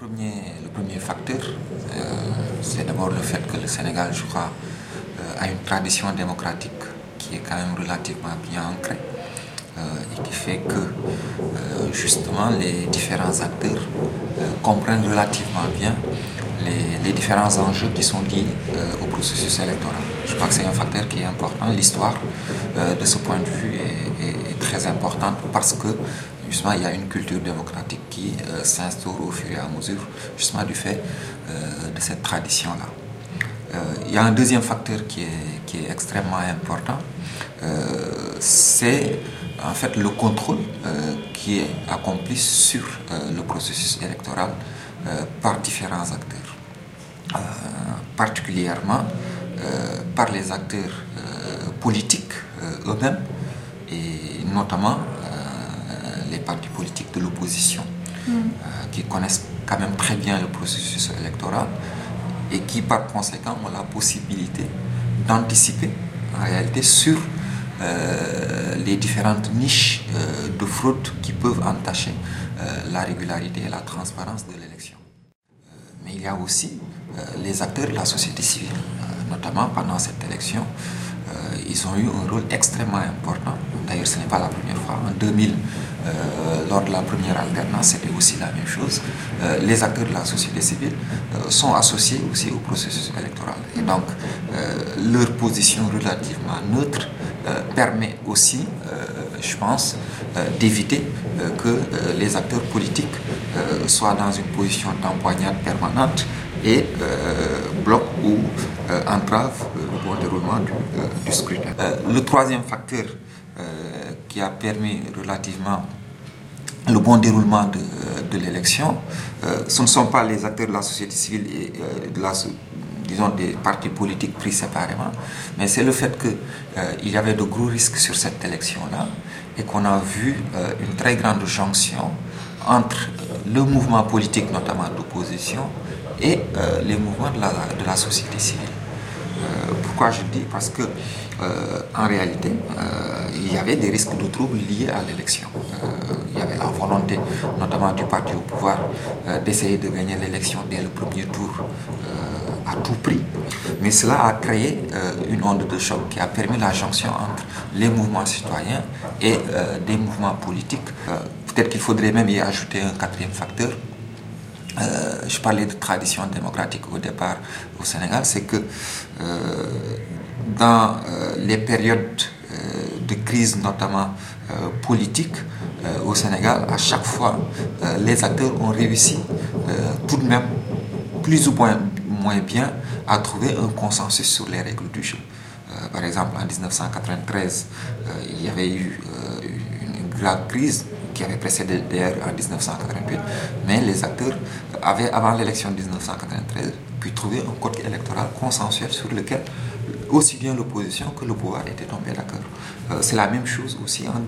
Le premier facteur, c'est d'abord le fait que le Sénégal, je crois, a une tradition démocratique qui est quand même relativement bien ancrée et qui fait que justement les différents acteurs comprennent relativement bien les différents enjeux qui sont liés au processus électoral. Je crois que c'est un facteur qui est important. L'histoire, de ce point de vue, est très importante parce que justement il y a une culture démocratique qui s'instaure au fur et à mesure, justement du fait de cette tradition-là. Il y a un deuxième facteur qui est extrêmement important, c'est en fait le contrôle qui est accompli sur le processus électoral par différents acteurs, particulièrement par les acteurs politiques eux-mêmes et notamment les partis politiques de l'opposition qui connaissent quand même très bien le processus électoral et qui par conséquent ont la possibilité d'anticiper en réalité sur les différentes niches de fraude qui peuvent entacher la régularité et la transparence de l'élection. Mais il y a aussi les acteurs de la société civile, notamment pendant cette élection. Ils ont eu un rôle extrêmement important. D'ailleurs, ce n'est pas la première fois. En 2000, lors de la première alternance, c'était aussi la même chose. Les acteurs de la société civile sont associés aussi au processus électoral. Et donc, leur position relativement neutre permet aussi, je pense, d'éviter que les acteurs politiques soient dans une position d'empoignade permanente et bloquent ou entravent le bon déroulement du scrutin. Le troisième facteur qui a permis relativement le bon déroulement de l'élection, ce ne sont pas les acteurs de la société civile et disons des partis politiques pris séparément, mais c'est le fait qu'il y avait de gros risques sur cette élection-là et qu'on a vu une très grande jonction entre le mouvement politique, notamment d'opposition, et les mouvements de la société civile. Pourquoi je le dis? Parce que en réalité, il y avait des risques de troubles liés à l'élection. Il y avait la volonté, notamment du parti au pouvoir, d'essayer de gagner l'élection dès le premier tour à tout prix. Mais cela a créé une onde de choc qui a permis la jonction entre les mouvements citoyens et des mouvements politiques. Peut-être qu'il faudrait même y ajouter un quatrième facteur. Je parlais de tradition démocratique au départ au Sénégal, c'est que dans les périodes de crise, notamment politique, au Sénégal, à chaque fois, les acteurs ont réussi tout de même, plus ou moins bien, à trouver un consensus sur les règles du jeu. Par exemple, en 1993, il y avait eu une grave crise qui avait précédé d'ailleurs en 1988, mais les acteurs avaient, avant l'élection de 1993, pu trouver un code électoral consensuel sur lequel aussi bien l'opposition que le pouvoir étaient tombés d'accord. C'est la même chose aussi en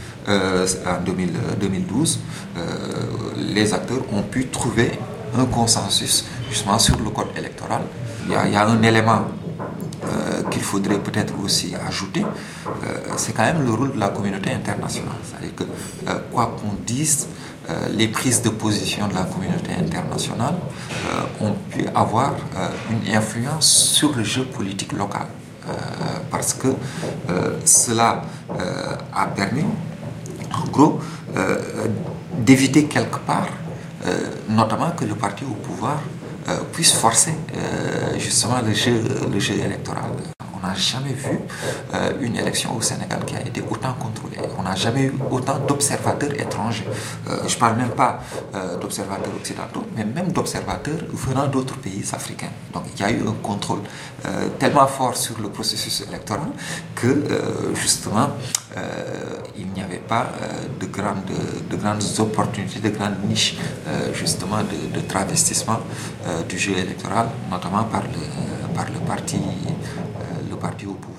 2012. Les acteurs ont pu trouver un consensus justement sur le code électoral. Il y a un élément qu'il faudrait peut-être aussi ajouter, c'est quand même le rôle de la communauté internationale. C'est-à-dire que, quoi qu'on dise, les prises de position de la communauté internationale ont pu avoir une influence sur le jeu politique local. Parce que cela a permis, en gros, d'éviter quelque part, notamment que le parti au pouvoir puisse forcer justement le jeu électoral. On n'a jamais vu une élection au Sénégal qui a été autant contrôlée. On n'a jamais eu autant d'observateurs étrangers. Je ne parle même pas d'observateurs occidentaux, mais même d'observateurs venant d'autres pays africains. Donc il y a eu un contrôle tellement fort sur le processus électoral que justement il n'y avait pas de grandes opportunités, de grandes niches justement de travestissement du jeu électoral, notamment par le parti au pouvoir.